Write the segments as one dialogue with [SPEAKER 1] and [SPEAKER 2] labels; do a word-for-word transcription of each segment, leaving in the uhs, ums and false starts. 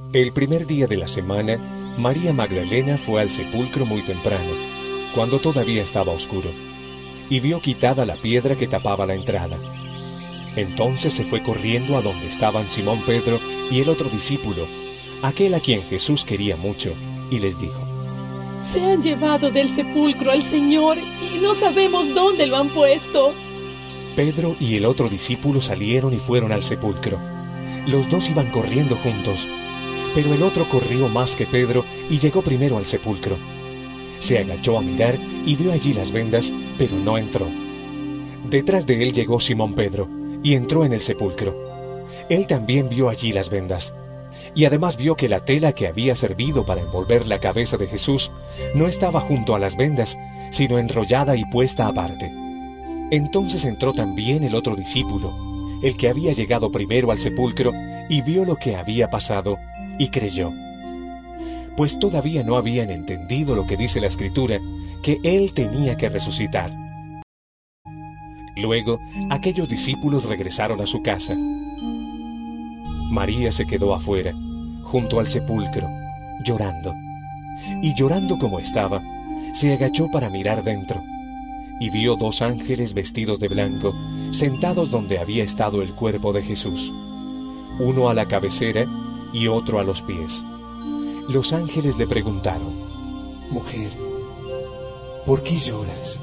[SPEAKER 1] El primer día de la semana, María Magdalena fue al sepulcro muy temprano, cuando todavía estaba oscuro, y vio quitada la piedra que tapaba la entrada. Entonces se fue corriendo a donde estaban Simón Pedro y el otro discípulo, aquel a quien Jesús quería mucho, y les dijo:
[SPEAKER 2] Se han llevado del sepulcro al Señor y no sabemos dónde lo han puesto.
[SPEAKER 1] Pedro y el otro discípulo salieron y fueron al sepulcro. Los dos iban corriendo juntos, pero el otro corrió más que Pedro y llegó primero al sepulcro. Se agachó a mirar y vio allí las vendas, pero no entró. Detrás de él llegó Simón Pedro y entró en el sepulcro. Él también vio allí las vendas, y además vio que la tela que había servido para envolver la cabeza de Jesús no estaba junto a las vendas, sino enrollada y puesta aparte. Entonces entró también el otro discípulo, el que había llegado primero al sepulcro, y vio lo que había pasado, y creyó. Pues todavía no habían entendido lo que dice la Escritura, que él tenía que resucitar. Luego, aquellos discípulos regresaron a su casa. María se quedó afuera, junto al sepulcro, llorando. Y llorando como estaba, se agachó para mirar dentro, y vio dos ángeles vestidos de blanco, sentados donde había estado el cuerpo de Jesús, uno a la cabecera y otro a los pies. Los ángeles le preguntaron:
[SPEAKER 3] Mujer, ¿por qué lloras?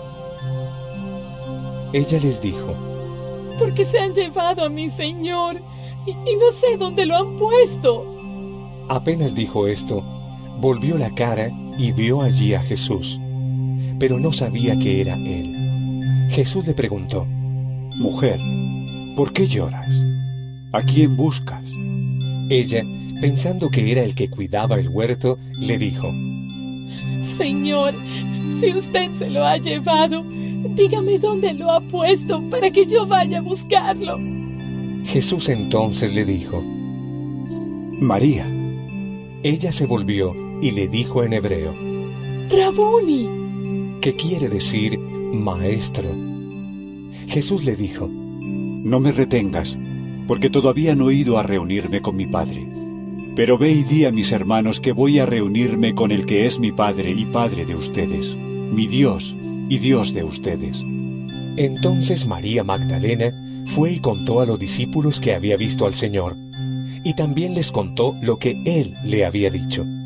[SPEAKER 1] Ella les dijo:
[SPEAKER 2] Porque se han llevado a mi Señor y, y no sé dónde lo han puesto.
[SPEAKER 1] Apenas dijo esto, volvió la cara y vio allí a Jesús, pero no sabía que era él. Jesús le preguntó:
[SPEAKER 4] Mujer, ¿por qué lloras? ¿A quién buscas?
[SPEAKER 1] Ella, pensando que era el que cuidaba el huerto, le dijo:
[SPEAKER 2] Señor, si usted se lo ha llevado, dígame dónde lo ha puesto para que yo vaya a buscarlo.
[SPEAKER 1] Jesús entonces le dijo:
[SPEAKER 4] María.
[SPEAKER 1] Ella se volvió y le dijo en hebreo:
[SPEAKER 2] Rabuni,
[SPEAKER 1] que quiere decir maestro. Jesús le dijo:
[SPEAKER 4] No me retengas, porque todavía no he ido a reunirme con mi Padre. Pero ve y di a mis hermanos que voy a reunirme con el que es mi Padre y Padre de ustedes, mi Dios y Dios de ustedes.
[SPEAKER 1] Entonces María Magdalena fue y contó a los discípulos que había visto al Señor, y también les contó lo que Él le había dicho.